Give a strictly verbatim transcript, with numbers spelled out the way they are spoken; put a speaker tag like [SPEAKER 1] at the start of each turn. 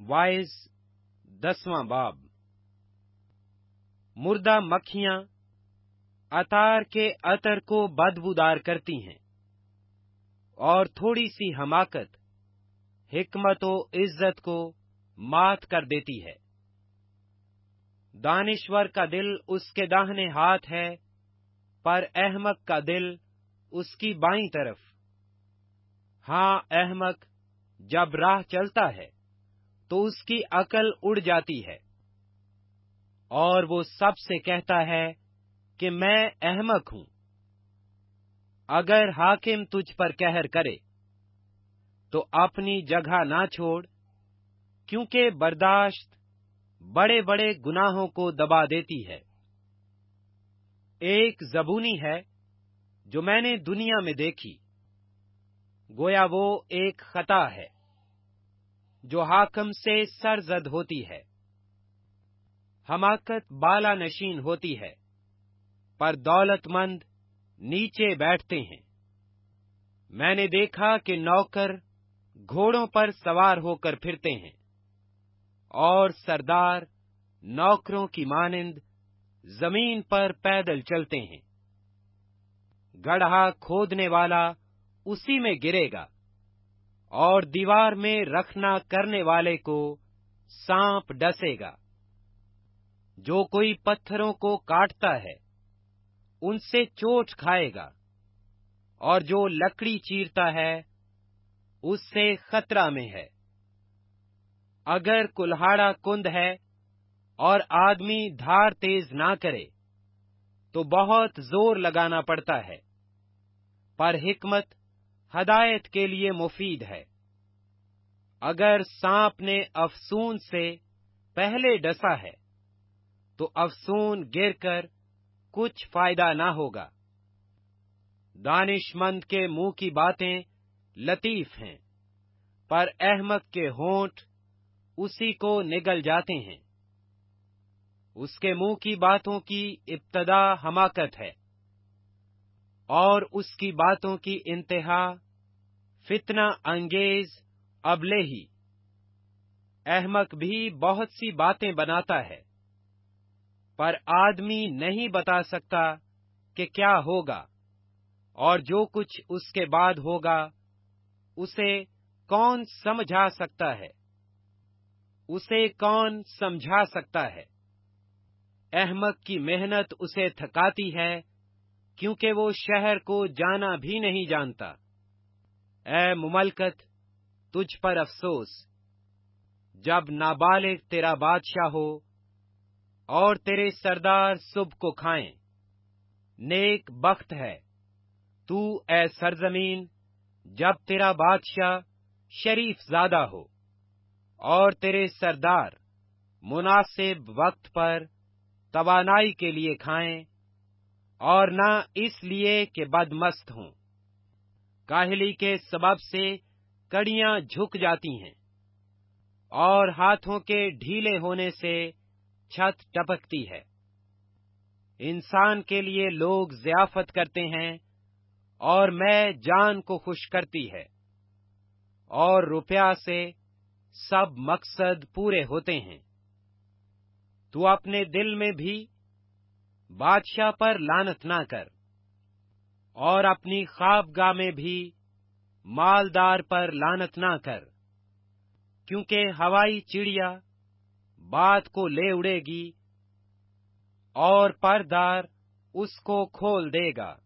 [SPEAKER 1] Wise दसवां बाब। मुर्दा मक्खियां अतार के अतर को बदबूदार करती हैं, और थोड़ी सी हमाकत हिकमत व इज्जत को मात कर देती है। दानिश्वर का दिल उसके दाहिने हाथ है, पर अहमक का दिल उसकी बाईं तरफ। हाँ, अहमक जब राह चलता है तो उसकी अकल उड़ जाती है, और वो सबसे कहता है कि मैं अहमक हूं। अगर हाकिम तुझ पर कहर करे तो अपनी जगह ना छोड़, क्योंकि बर्दाश्त बड़े बड़े गुनाहों को दबा देती है। एक ज़बूनी है जो मैंने दुनिया में देखी, गोया वो एक खता है जो हाकिम से सरजद होती है। हमाकत बाला नशीन होती है, पर दौलतमंद नीचे बैठते हैं। मैंने देखा कि नौकर घोड़ों पर सवार होकर फिरते हैं, और सरदार नौकरों की मानिंद जमीन पर पैदल चलते हैं। गड्ढा खोदने वाला उसी में गिरेगा, और दीवार में रखना करने वाले को सांप डसेगा। जो कोई पत्थरों को काटता है उनसे चोट खाएगा, और जो लकड़ी चीरता है उससे खतरा में है। अगर कुल्हाड़ा कुंद है और आदमी धार तेज ना करे तो बहुत जोर लगाना पड़ता है, पर हिकमत हदायत के लिए मुफीद है। अगर सांप ने अफसून से पहले डसा है तो अफसून गिरकर कुछ फायदा ना होगा। दानिशमंद के मुंह की बातें लतीफ हैं, पर अहमक के होंठ उसी को निगल जाते हैं। उसके मुंह की बातों की इब्तदा हमाकत है, और उसकी बातों की इंतहा फितना अंगेज अबलेही। अहमक भी बहुत सी बातें बनाता है, पर आदमी नहीं बता सकता कि क्या होगा, और जो कुछ उसके बाद होगा उसे कौन समझा सकता है उसे कौन समझा सकता है। अहमक की मेहनत उसे थकाती है, क्योंकि वो शहर को जाना भी नहीं जानता। ऐ मुमलकत, तुझ पर अफसोस, जब नाबालिग तेरा बादशाह हो और तेरे सरदार सुबह को खाएं। नेक बख्त है तू ऐ सरजमीन, जब तेरा बादशाह शरीफ ज़ादा हो और तेरे सरदार मुनासिब वक्त पर तवानाई के लिए खाएं, और न इसलिए कि बदमस्त हों। काहली के सबब से कड़ियां झुक जाती हैं, और हाथों के ढीले होने से छत टपकती है। इंसान के लिए लोग ज़ियाफत करते हैं, और मैं जान को खुश करती है, और रुपया से सब मकसद पूरे होते हैं। तू अपने दिल में भी बादशाह पर लानत ना कर, और अपनी ख्वाबगाह में भी मालदार पर लानत ना कर, क्योंकि हवाई चिड़िया बात को ले उड़ेगी और परदार उसको खोल देगा।